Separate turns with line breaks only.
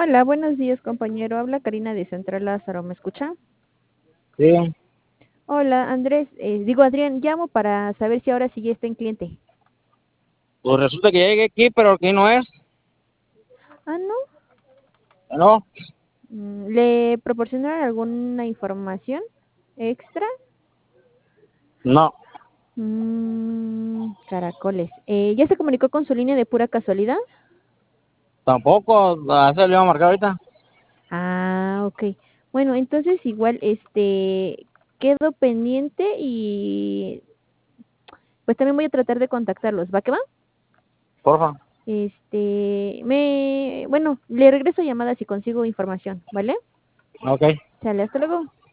Hola, buenos días, compañero. Habla Karina de Central Lázaro. ¿Me escucha?
Sí,
Hola, Andrés. Digo, Adrián, llamo para saber si ahora sí ya está en cliente.
pues resulta que llegué aquí, pero aquí no es,
Ah, ¿no?
¿no?
¿Le proporcionaron alguna información extra?
No,
Caracoles. ¿Ya se comunicó con su línea de pura casualidad?
tampoco, a ese le iba a marcar ahorita.
Ah, ok. Bueno, entonces igual, quedo pendiente y pues también voy a tratar de contactarlos. ¿Va que va?
Porfa.
Bueno, le regreso llamada si consigo información, ¿vale?
Ok.
Sale, hasta luego.